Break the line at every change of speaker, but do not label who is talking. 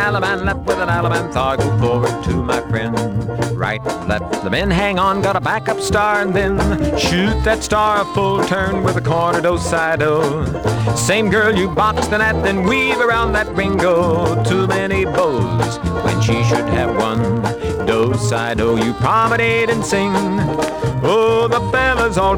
Alaman, left with an Alaman thigh. Go forward to my friend. Right, left, the men hang on, got a backup star, and then shoot that star a full turn with a corner do-side-o. Same girl you box the net, then weave around that ringo. Too many bows when she should have one. Do-side-o, you promenade and sing. Oh, the fellas all